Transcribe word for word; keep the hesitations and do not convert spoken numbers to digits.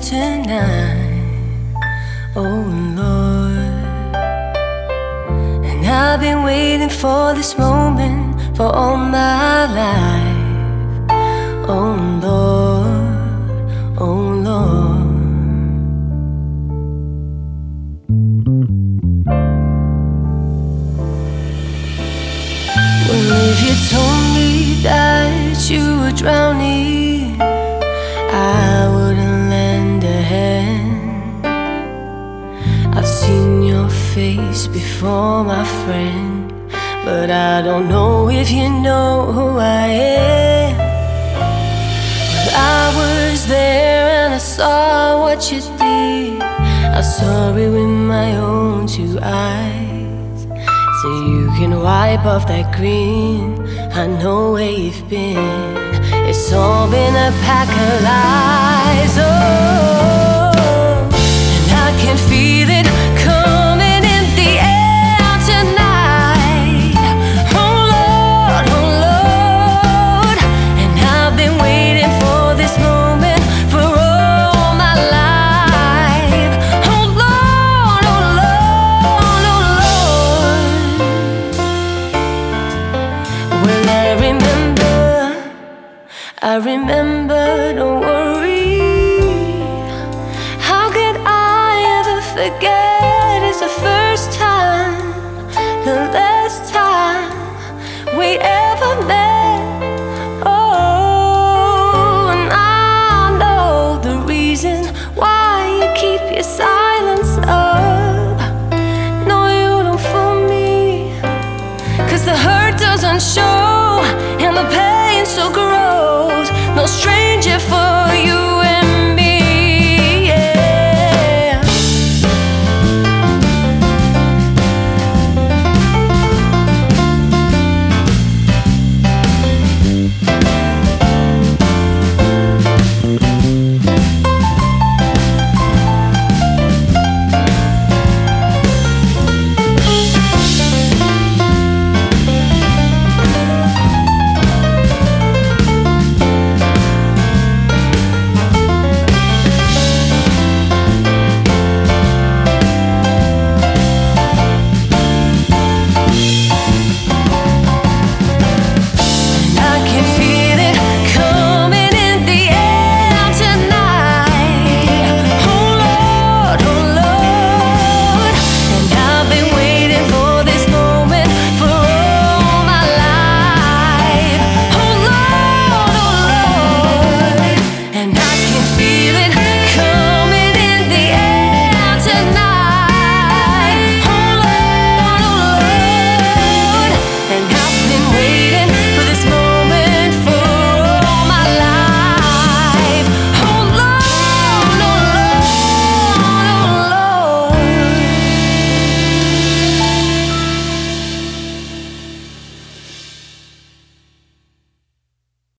tonight, oh Lord. And I've been waiting for this moment for all my life, oh Lord, oh Lord. Well, if you told me that you were drowning, I wouldn't lend a hand. I've seen your face before, my friend, but I don't know if you know who I am. Well, I was there and I saw what you did. I saw it with my own two eyes. So you can wipe off that grin, I know where you've been. It's all been a pack of lies, oh, and I can feel it coming in the air tonight, oh Lord, oh Lord. And I've been waiting for this moment for all my life, oh Lord, oh Lord, oh Lord. Well, I remember I remember, don't worry. How could I ever forget? It's the first time, the last time we ever met. Oh, and I know the reason why you keep your silence up. No, you don't fool me, 'cause the hurt doesn't show and the pain so grows. No strength